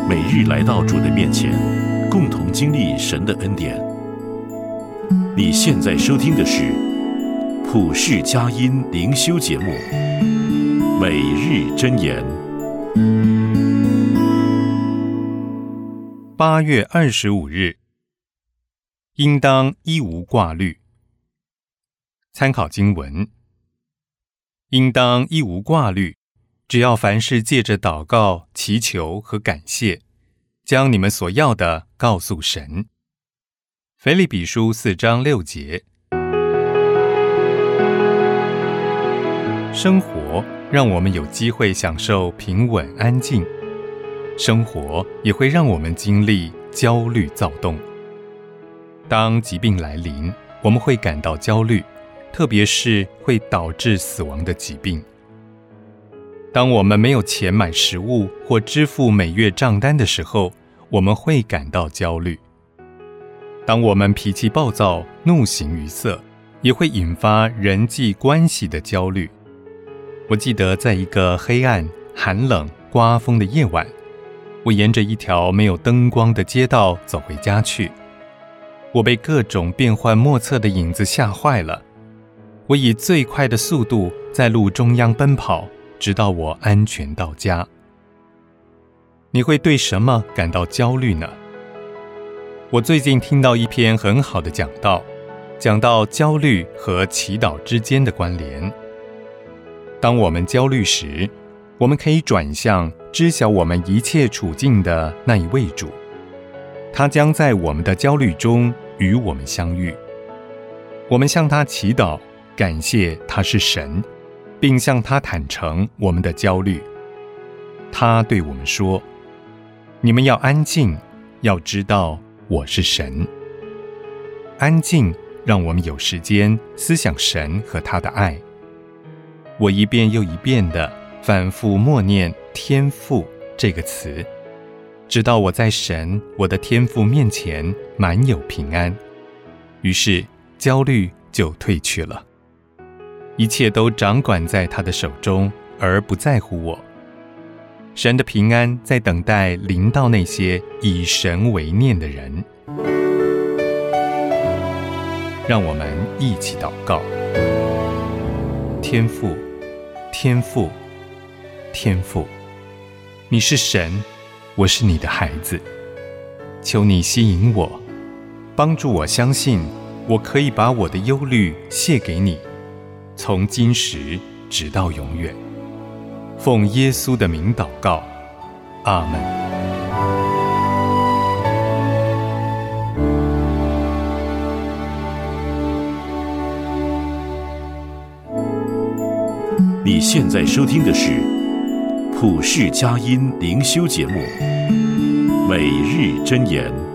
每日来到主的面前，共同经历神的恩典。你现在收听的是普世佳音灵修节目《每日箴言》。 8月25日，应当一无挂虑。参考经文：应当一无挂虑，只要凡事借着祷告、祈求和感谢，将你们所要的告诉神。腓立比书4章6节。生活让我们有机会享受平稳安静，生活也会让我们经历焦虑躁动。当疾病来临，我们会感到焦虑，特别是会导致死亡的疾病。当我们没有钱买食物或支付每月账单的时候，我们会感到焦虑。当我们脾气暴躁、怒形于色，也会引发人际关系的焦虑。我记得在一个黑暗、寒冷、刮风的夜晚，我沿着一条没有灯光的街道走回家去。我被各种变幻莫测的影子吓坏了。我以最快的速度在路中央奔跑，直到我安全到家。你会对什么感到焦虑呢？我最近听到一篇很好的讲道，讲到焦虑和祈祷之间的关联。当我们焦虑时，我们可以转向知晓我们一切处境的那一位主，他将在我们的焦虑中与我们相遇。我们向他祈祷，感谢他是神，并向他坦诚我们的焦虑。他对我们说：你们要安静，要知道我是神。安静让我们有时间思想神和他的爱。我一遍又一遍地反复默念天父这个词，直到我在神我的天父面前满有平安，于是焦虑就退去了。一切都掌管在他的手中，而不在乎我。神的平安在等待临到那些以神为念的人。让我们一起祷告。天父，天父，天父，你是神，我是你的孩子，求你吸引我，帮助我相信我可以把我的忧虑卸给你，从今时直到永远。奉耶稣的名祷告，阿们。 你现在收听的是普世佳音灵修节目《每日箴言》。